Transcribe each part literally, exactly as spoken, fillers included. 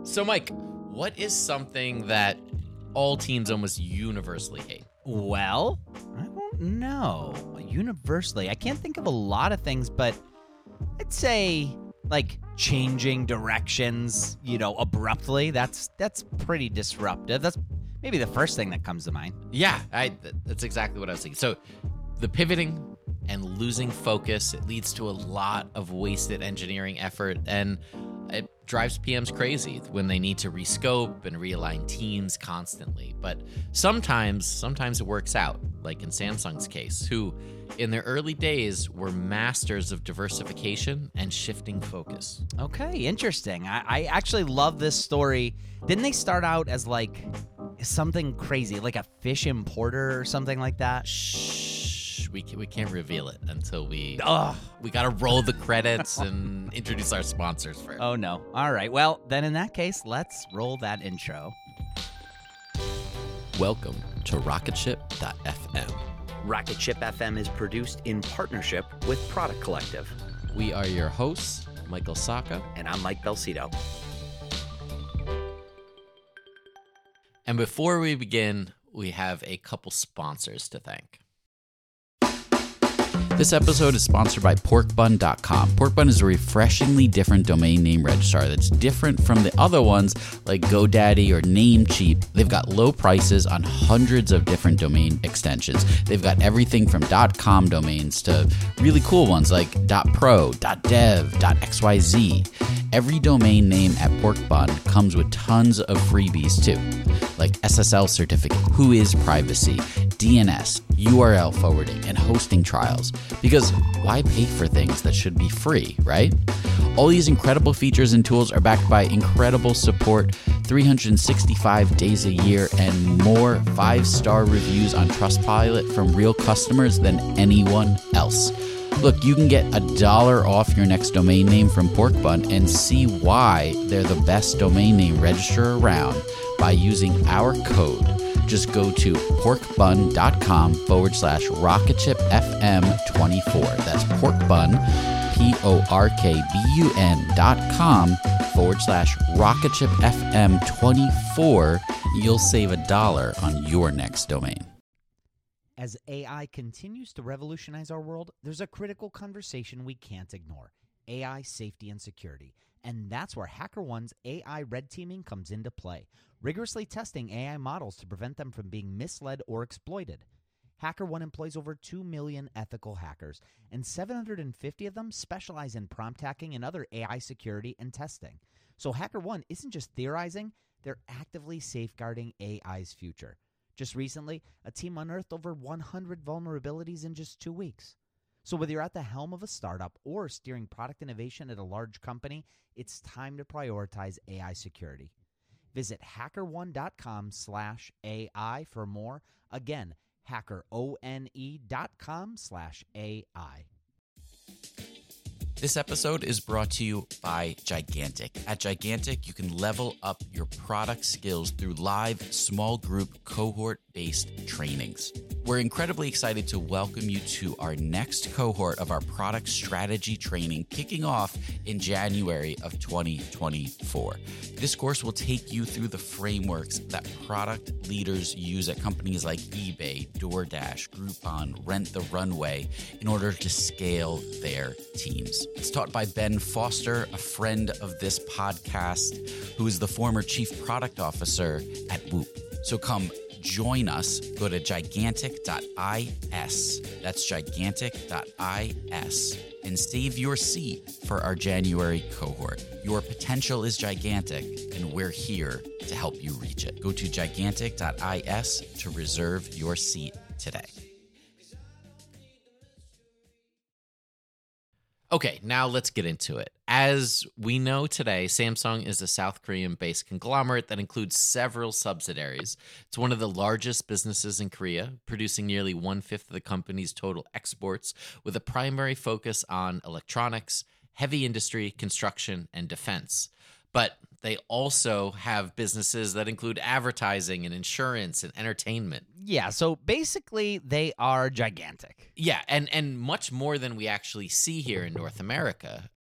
So, Mike, what is something that all teams almost universally hate? Well, I don't know. Universally, I can't think of a lot of things, but I'd say like changing directions, you know, abruptly. That's that's pretty disruptive. That's maybe the first thing that comes to mind. Yeah, I, th- that's exactly what I was thinking. So, the pivoting and losing focus, it leads to a lot of wasted engineering effort, and it drives P Ms crazy when they need to rescope and realign teams constantly. But sometimes, sometimes it works out, like in Samsung's case, who in their early days were masters of diversification and shifting focus. Okay, interesting. I, I actually love this story. Didn't they start out as like something crazy, like a fish importer or something like that? Shh, we can, we can't reveal it until we Ugh. we gotta roll the credits and introduce our sponsors first. Oh no. All right. Well, then in that case, let's roll that intro. Welcome to rocket ship dot f m. Rocket Ship F M is produced in partnership with Product Collective. We are your hosts, Michael Sacca. And I'm Mike Belcito. And before we begin, we have a couple sponsors to thank. This episode is sponsored by pork bun dot com. Pork Bun is a refreshingly different domain name registrar that's different from the other ones like GoDaddy or Namecheap. They've got low prices on hundreds of different domain extensions. They've got everything from .com domains to really cool ones like .pro, .dev, .xyz. Every domain name at Pork Bun comes with tons of freebies too, like S S L certificate, who is privacy, D N S, U R L forwarding, and hosting trials. Because why pay for things that should be free, right? All these incredible features and tools are backed by incredible support, three hundred sixty-five days a year, and more five-star reviews on Trustpilot from real customers than anyone else. Look, you can get a dollar off your next domain name from Pork Bun and see why they're the best domain name registrar around by using our code. Just go to porkbun.com forward slash rocketshipfm24. That's porkbun, P O R K B U N dot com forward slash rocketshipfm24. You'll save a dollar on your next domain. As A I continues to revolutionize our world, there's a critical conversation we can't ignore: A I safety and security. And that's where HackerOne's A I red teaming comes into play, rigorously testing A I models to prevent them from being misled or exploited. HackerOne employs over two million ethical hackers, and seven hundred fifty of them specialize in prompt hacking and other A I security and testing. So HackerOne isn't just theorizing, they're actively safeguarding A I's future. Just recently, a team unearthed over one hundred vulnerabilities in just two weeks. So whether you're at the helm of a startup or steering product innovation at a large company, it's time to prioritize A I security. Visit hackerone.com slash AI for more. Again, hackerone.com slash AI. This episode is brought to you by Gigantic. At Gigantic, you can level up your product skills through live, small group, cohort-based trainings. We're incredibly excited to welcome you to our next cohort of our product strategy training, kicking off in January of twenty twenty-four. This course will take you through the frameworks that product leaders use at companies like eBay, DoorDash, Groupon, Rent the Runway in order to scale their teams. It's taught by Ben Foster, a friend of this podcast, who is the former chief product officer at Whoop. So come join us. Go to gigantic dot is. That's gigantic dot is and save your seat for our January cohort. Your potential is gigantic, and we're here to help you reach it. Go to gigantic dot is to reserve your seat today. Okay, now let's get into it. As we know today, Samsung is a South Korean-based conglomerate that includes several subsidiaries. It's one of the largest businesses in Korea, producing nearly one-fifth of the company's total exports, with a primary focus on electronics, heavy industry, construction, and defense. But they also have businesses that include advertising and insurance and entertainment. Yeah, so basically they are gigantic. Yeah, and, and much more than we actually see here in North America.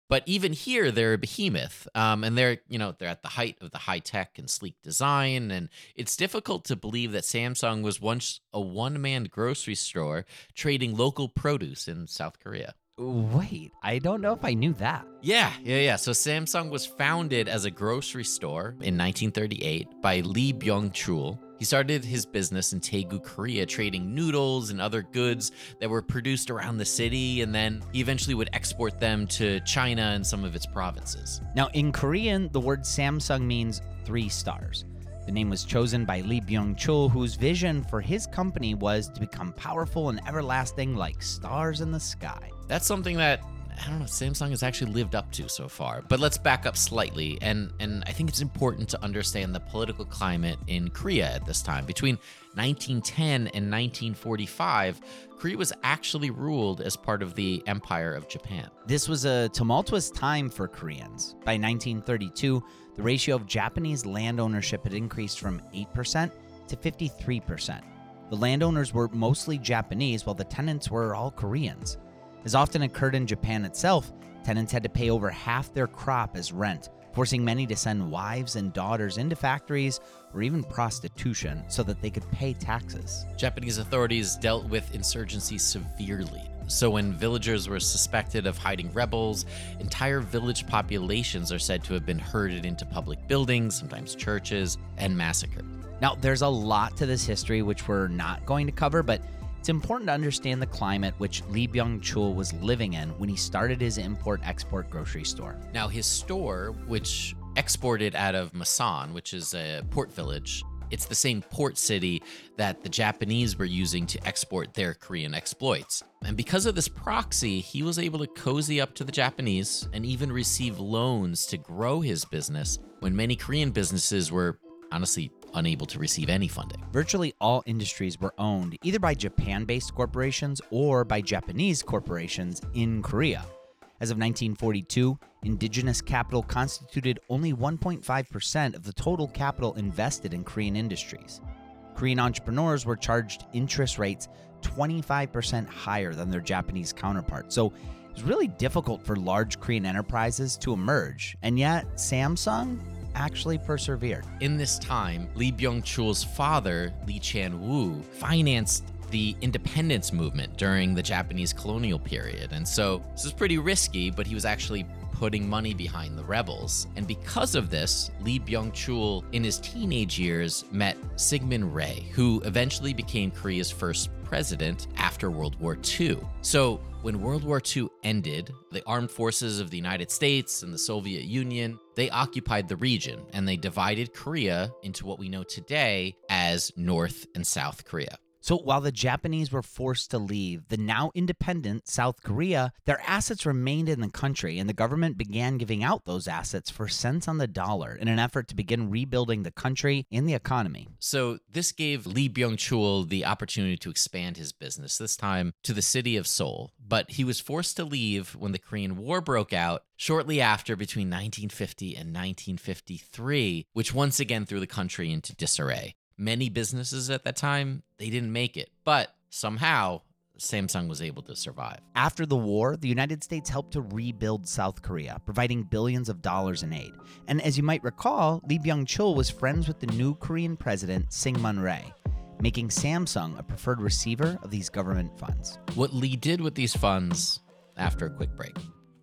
But even here, they're a behemoth, um, and they're you know they're at the height of the high tech and sleek design, and it's difficult to believe that Samsung was once a one-man grocery store trading local produce in South Korea. Wait, I don't know if I knew that. Yeah, yeah, yeah. So Samsung was founded as a grocery store in nineteen thirty-eight by Lee Byung-chul. He started his business in Daegu, Korea, trading noodles and other goods that were produced around the city, and then he eventually would export them to China and some of its provinces. Now, in Korean, the word Samsung means three stars. The name was chosen by Lee Byung-chul, whose vision for his company was to become powerful and everlasting like stars in the sky. That's something that, I don't know, Samsung has actually lived up to so far. But let's back up slightly, and, and I think it's important to understand the political climate in Korea at this time. Between nineteen ten and nineteen forty-five, Korea was actually ruled as part of the Empire of Japan. This was a tumultuous time for Koreans. By nineteen thirty-two, the ratio of Japanese land ownership had increased from eight percent to fifty-three percent. The landowners were mostly Japanese, while the tenants were all Koreans. As often occurred in Japan itself, tenants had to pay over half their crop as rent, forcing many to send wives and daughters into factories or even prostitution so that they could pay taxes. Japanese authorities dealt with insurgency severely. So when villagers were suspected of hiding rebels, entire village populations are said to have been herded into public buildings, sometimes churches, and massacred. Now, there's a lot to this history which we're not going to cover, but it's important to understand the climate which Lee Byung-chul was living in when he started his import-export grocery store. Now, his store, which exported out of Masan, which is a port village, it's the same port city that the Japanese were using to export their Korean exploits. And because of this proxy, he was able to cozy up to the Japanese and even receive loans to grow his business when many Korean businesses were honestly unable to receive any funding. Virtually all industries were owned either by Japan-based corporations or by Japanese corporations in Korea. As of nineteen forty-two, indigenous capital constituted only one point five percent of the total capital invested in Korean industries. Korean entrepreneurs were charged interest rates twenty-five percent higher than their Japanese counterparts, so it was really difficult for large Korean enterprises to emerge, and yet Samsung actually persevered. In this time, Lee Byung-chul's father, Lee Chan-woo, financed the independence movement during the Japanese colonial period. And so this was pretty risky, but he was actually putting money behind the rebels. And because of this, Lee Byung-chul, in his teenage years, met Syngman Rhee, who eventually became Korea's first president after World War Two. So when World War Two ended, the armed forces of the United States and the Soviet Union, they occupied the region, and they divided Korea into what we know today as North and South Korea. So while the Japanese were forced to leave the now independent South Korea, their assets remained in the country, and the government began giving out those assets for cents on the dollar in an effort to begin rebuilding the country and the economy. So this gave Lee Byung-chul the opportunity to expand his business, this time to the city of Seoul. But he was forced to leave when the Korean War broke out shortly after, between nineteen fifty and nineteen fifty-three, which once again threw the country into disarray. Many businesses at that time, they didn't make it, but somehow Samsung was able to survive. After the war, the United States helped to rebuild South Korea, providing billions of dollars in aid. And as you might recall, Lee Byung-chul was friends with the new Korean president, Syngman Rhee, making Samsung a preferred receiver of these government funds. What Lee did with these funds after a quick break.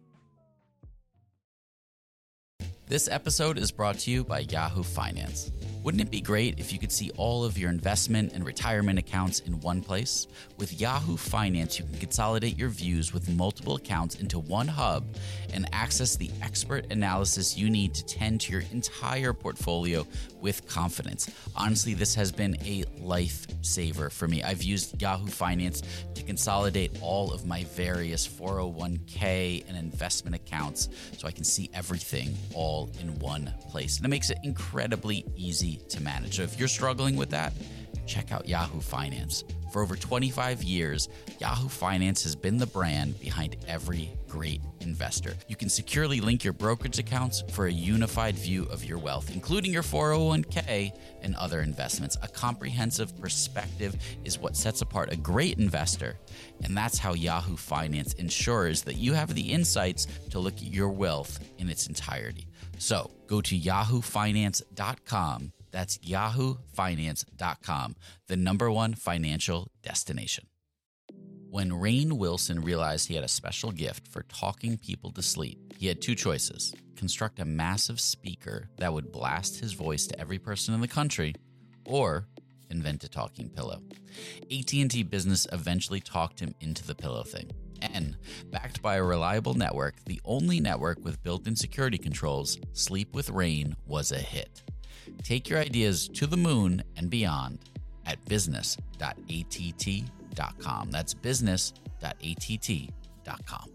This episode is brought to you by Yahoo Finance. Wouldn't it be great if you could see all of your investment and retirement accounts in one place? With Yahoo Finance, you can consolidate your views with multiple accounts into one hub and access the expert analysis you need to tend to your entire portfolio with confidence. Honestly, this has been a lifesaver for me. I've used Yahoo Finance to consolidate all of my various four oh one k and investment accounts so I can see everything all in one place. And it makes it incredibly easy to manage. So if you're struggling with that, check out Yahoo Finance. For over twenty-five years, Yahoo Finance has been the brand behind every great investor. You can securely link your brokerage accounts for a unified view of your wealth, including your four oh one k and other investments. A comprehensive perspective is what sets apart a great investor, and that's how Yahoo Finance ensures that you have the insights to look at your wealth in its entirety. So go to yahoo finance dot com. That's yahoo finance dot com, the number one financial destination. When Rainn Wilson realized he had a special gift for talking people to sleep, he had two choices: construct a massive speaker that would blast his voice to every person in the country, or invent a talking pillow. A T and T Business eventually talked him into the pillow thing. And, backed by a reliable network, the only network with built-in security controls, Sleep with Rainn was a hit. Take your ideas to the moon and beyond at business dot a t t dot com. That's business dot a t t dot com.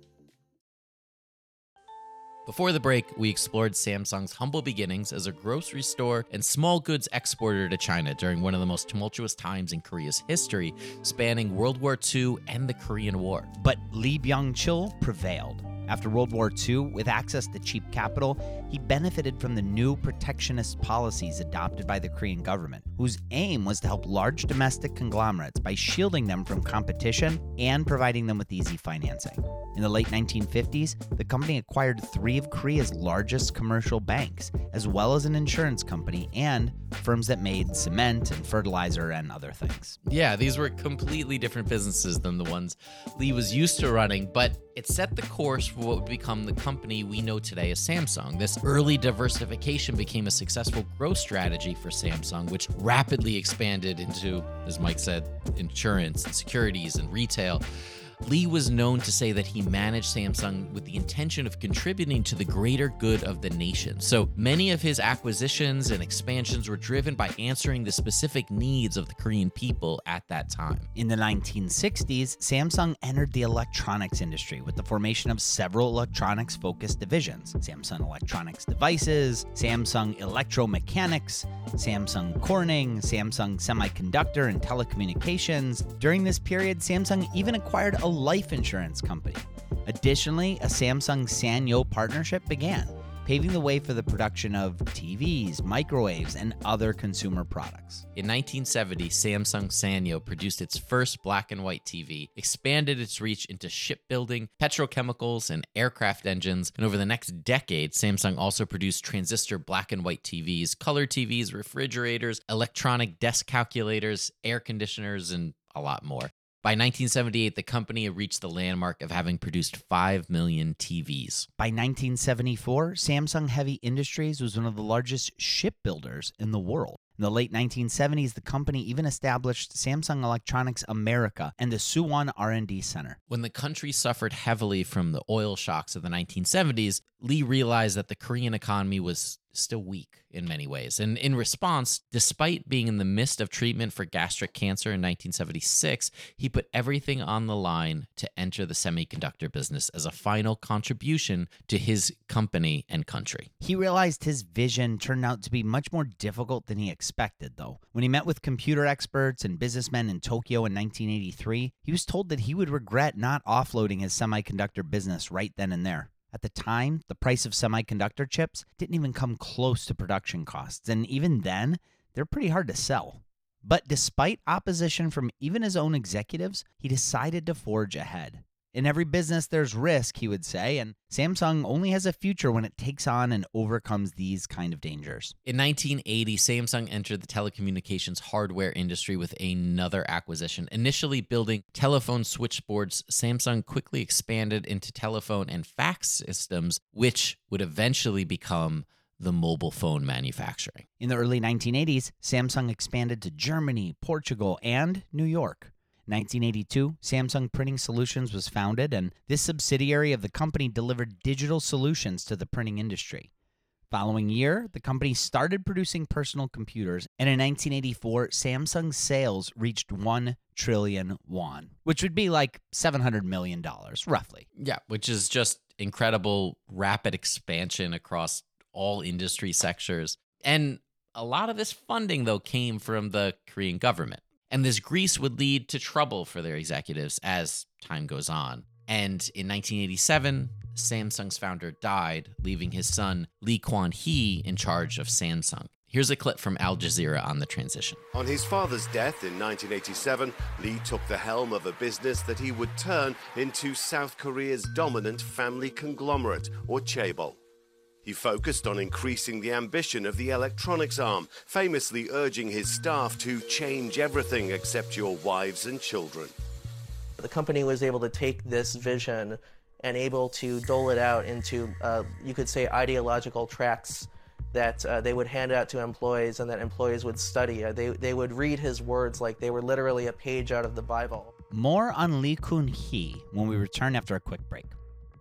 Before the break, we explored Samsung's humble beginnings as a grocery store and small goods exporter to China during one of the most tumultuous times in Korea's history, spanning World War Two and the Korean War. But Lee Byung-chul prevailed. After World War Two, with access to cheap capital, he benefited from the new protectionist policies adopted by the Korean government, whose aim was to help large domestic conglomerates by shielding them from competition and providing them with easy financing. In the late nineteen fifties, the company acquired three of Korea's largest commercial banks, as well as an insurance company and firms that made cement and fertilizer and other things. Yeah, these were completely different businesses than the ones Lee was used to running, but it set the course for what would become the company we know today as Samsung. This early diversification became a successful growth strategy for Samsung, which rapidly expanded into, as Mike said, insurance and securities and retail. Lee was known to say that he managed Samsung with the intention of contributing to the greater good of the nation. So many of his acquisitions and expansions were driven by answering the specific needs of the Korean people at that time. In the nineteen sixties, Samsung entered the electronics industry with the formation of several electronics-focused divisions: Samsung Electronics Devices, Samsung Electromechanics, Samsung Corning, Samsung Semiconductor and Telecommunications. During this period, Samsung even acquired a life insurance company. Additionally, a Samsung-Sanyo partnership began, paving the way for the production of T Vs, microwaves, and other consumer products. In nineteen seventy, Samsung Sanyo produced its first black and white T V, expanded its reach into shipbuilding, petrochemicals, and aircraft engines, and over the next decade, Samsung also produced transistor black and white T Vs, color T Vs, refrigerators, electronic desk calculators, air conditioners, and a lot more. By nineteen seventy-eight, the company had reached the landmark of having produced five million T Vs. By nineteen seventy-four, Samsung Heavy Industries was one of the largest shipbuilders in the world. In the late nineteen seventies, the company even established Samsung Electronics America and the Suwon R and D Center. When the country suffered heavily from the oil shocks of the nineteen seventies, Lee realized that the Korean economy was still weak in many ways. And in response, despite being in the midst of treatment for gastric cancer in nineteen seventy-six, he put everything on the line to enter the semiconductor business as a final contribution to his company and country. He realized his vision turned out to be much more difficult than he expected, though. When he met with computer experts and businessmen in Tokyo in nineteen eighty-three, he was told that he would regret not offloading his semiconductor business right then and there. At the time, the price of semiconductor chips didn't even come close to production costs, and even then, they're pretty hard to sell. But despite opposition from even his own executives, he decided to forge ahead. In every business, there's risk, he would say, and Samsung only has a future when it takes on and overcomes these kind of dangers. In nineteen eighty, Samsung entered the telecommunications hardware industry with another acquisition. Initially building telephone switchboards, Samsung quickly expanded into telephone and fax systems, which would eventually become the mobile phone manufacturing. In the early nineteen eighties, Samsung expanded to Germany, Portugal, and New York. nineteen eighty-two, Samsung Printing Solutions was founded, and this subsidiary of the company delivered digital solutions to the printing industry. Following year, the company started producing personal computers, and in nineteen eighty-four, Samsung's sales reached one trillion won, which would be like seven hundred million dollars, roughly. Yeah, which is just incredible, rapid expansion across all industry sectors. And a lot of this funding, though, came from the Korean government. And this grease would lead to trouble for their executives as time goes on. And in nineteen eighty-seven, Samsung's founder died, leaving his son Lee Kuan-hee in charge of Samsung. Here's a clip from Al Jazeera on the transition. On his father's death in nineteen eighty-seven, Lee took the helm of a business that he would turn into South Korea's dominant family conglomerate, or chaebol. He focused on increasing the ambition of the electronics arm, famously urging his staff to change everything except your wives and children. The company was able to take this vision and able to dole it out into, uh, you could say, ideological tracts that uh, they would hand out to employees and that employees would study. Uh, they, they would read his words like they were literally a page out of the Bible. More on Lee Kun-hee when we return after a quick break.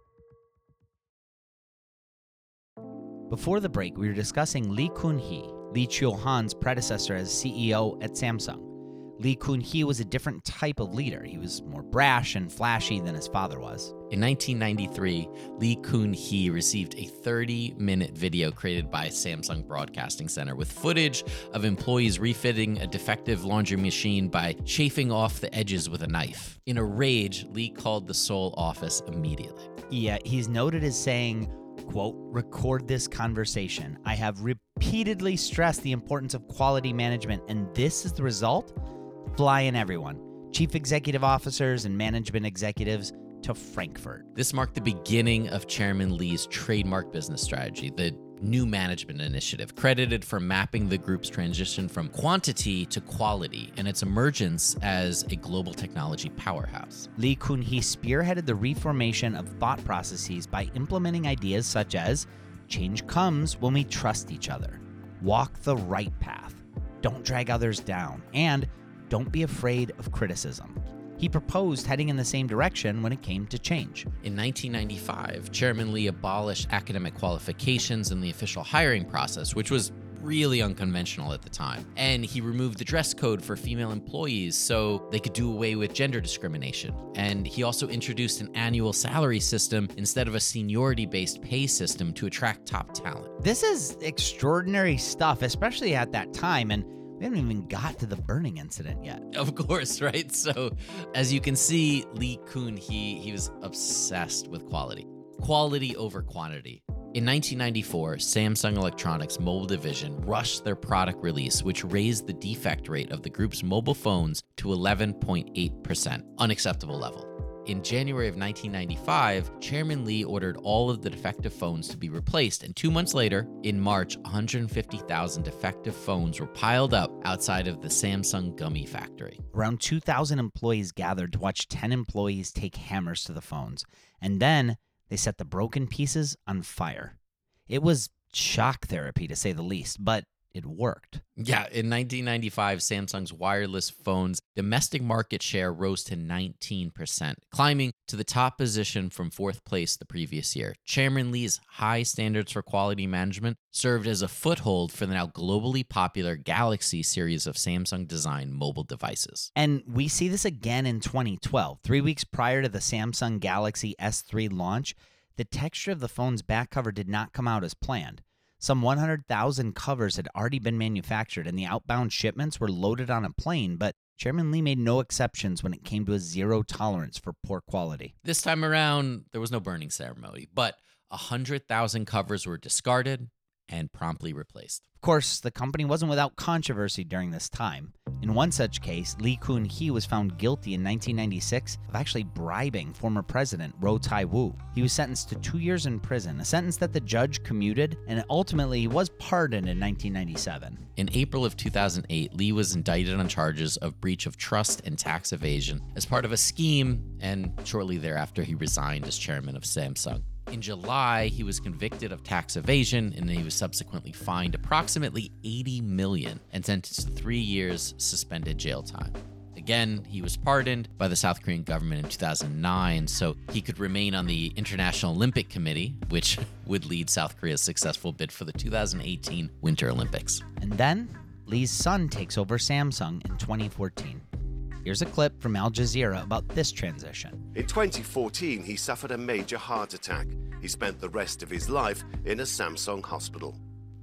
Before the break, we were discussing Lee Kun-hee, Lee Chiu-han's predecessor as C E O at Samsung. Lee Kun-hee was a different type of leader. He was more brash and flashy than his father was. In nineteen ninety-three, Lee Kun-hee received a thirty-minute video created by Samsung Broadcasting Center with footage of employees refitting a defective laundry machine by chafing off the edges with a knife. In a rage, Lee called the Seoul office immediately. Yeah, he's noted as saying, quote, "Record this conversation. I have repeatedly stressed the importance of quality management, and this is the result? Fly in everyone, chief executive officers and management executives, to Frankfurt." This marked the beginning of Chairman Lee's trademark business strategy, the New Management Initiative, credited for mapping the group's transition from quantity to quality and its emergence as a global technology powerhouse. Lee Kun-hee spearheaded the reformation of thought processes by implementing ideas such as change comes when we trust each other, walk the right path, don't drag others down, and don't be afraid of criticism. He proposed heading in the same direction when it came to change. In nineteen ninety-five, Chairman Lee abolished academic qualifications in the official hiring process, which was really unconventional at the time. And he removed the dress code for female employees so they could do away with gender discrimination. And he also introduced an annual salary system instead of a seniority-based pay system to attract top talent. This is extraordinary stuff, especially at that time, and we haven't even got to the burning incident yet. Of course, right? So, as you can see, Lee Kun-hee, he was obsessed with quality. Quality over quantity. In nineteen ninety-four, Samsung Electronics' mobile division rushed their product release, which raised the defect rate of the group's mobile phones to eleven point eight percent, unacceptable level. In January of nineteen ninety-five, Chairman Lee ordered all of the defective phones to be replaced, and two months later, in March, one hundred fifty thousand defective phones were piled up outside of the Samsung gummy factory. Around two thousand employees gathered to watch ten employees take hammers to the phones, and then they set the broken pieces on fire. It was shock therapy, to say the least, but it worked. Yeah, in nineteen ninety-five, Samsung's wireless phones' domestic market share rose to nineteen percent, climbing to the top position from fourth place the previous year. Chairman Lee's high standards for quality management served as a foothold for the now globally popular Galaxy series of Samsung-designed mobile devices. And we see this again in twenty twelve. Three weeks prior to the Samsung Galaxy S three launch, the texture of the phone's back cover did not come out as planned. Some one hundred thousand covers had already been manufactured, and the outbound shipments were loaded on a plane, but Chairman Lee made no exceptions when it came to a zero tolerance for poor quality. This time around, there was no burning ceremony, but one hundred thousand covers were discarded and promptly replaced. Of course, the company wasn't without controversy during this time. In one such case, Lee Kun-hee was found guilty in nineteen ninety-six of actually bribing former president Roh Tae-woo. He was sentenced to two years in prison, a sentence that the judge commuted, and ultimately he was pardoned in nineteen ninety-seven. In April of two thousand eight, Lee was indicted on charges of breach of trust and tax evasion as part of a scheme, and shortly thereafter he resigned as chairman of Samsung. In July, he was convicted of tax evasion, and he was subsequently fined approximately eighty million dollars and sentenced to three years suspended jail time. Again, he was pardoned by the South Korean government in two thousand nine, so he could remain on the International Olympic Committee, which would lead South Korea's successful bid for the two thousand eighteen Winter Olympics. And then, Lee's son takes over Samsung in twenty fourteen. Here's a clip from Al Jazeera about this transition. In twenty fourteen, he suffered a major heart attack. He spent the rest of his life in a Samsung hospital.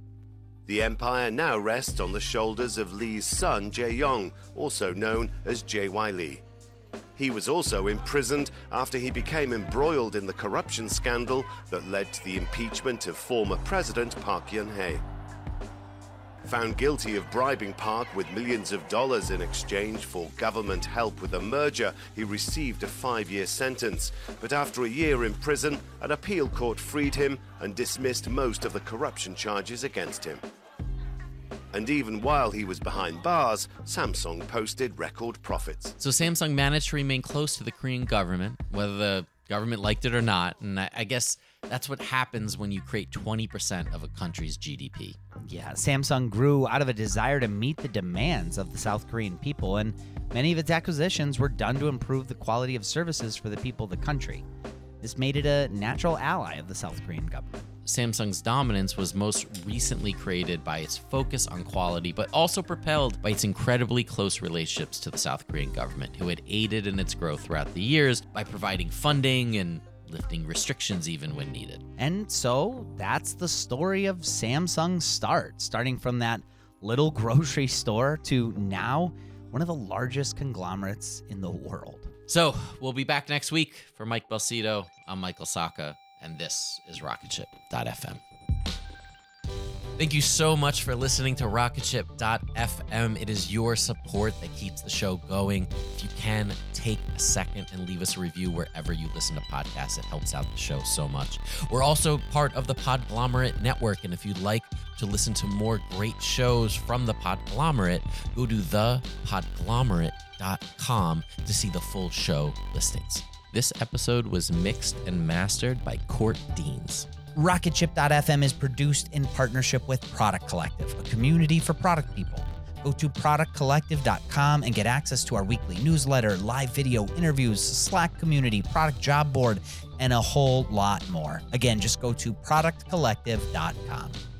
The empire now rests on the shoulders of Lee's son, Jae-yong, also known as J Y. Lee. He was also imprisoned after he became embroiled in the corruption scandal that led to the impeachment of former President Park Geun-hye. Found guilty of bribing Park with millions of dollars in exchange for government help with a merger, he received a five-year sentence. But after a year in prison, an appeal court freed him and dismissed most of the corruption charges against him. And even while he was behind bars, Samsung posted record profits. So Samsung managed to remain close to the Korean government, whether the government liked it or not. And I, I guess that's what happens when you create twenty percent of a country's G D P. Yeah, Samsung grew out of a desire to meet the demands of the South Korean people, and many of its acquisitions were done to improve the quality of services for the people of the country. This made it a natural ally of the South Korean government. Samsung's dominance was most recently created by its focus on quality, but also propelled by its incredibly close relationships to the South Korean government, who had aided in its growth throughout the years by providing funding and lifting restrictions even when needed. And so that's the story of Samsung's start, starting from that little grocery store to now one of the largest conglomerates in the world. So we'll be back next week. For Mike Belcito, I'm Michael Sacca, and this is rocket ship dot f m. Thank you so much for listening to rocket ship dot f m. It is your support that keeps the show going. If you can, take a second and leave us a review wherever you listen to podcasts. It helps out the show so much. We're also part of the Podglomerate Network, and if you'd like to listen to more great shows from the Podglomerate, go to the podglomerate dot com to see the full show listings. This episode was mixed and mastered by Court Deans. rocket ship dot f m is produced in partnership with Product Collective, a community for product people. Go to product collective dot com and get access to our weekly newsletter, live video interviews, Slack community, product job board, and a whole lot more. Again, just go to product collective dot com.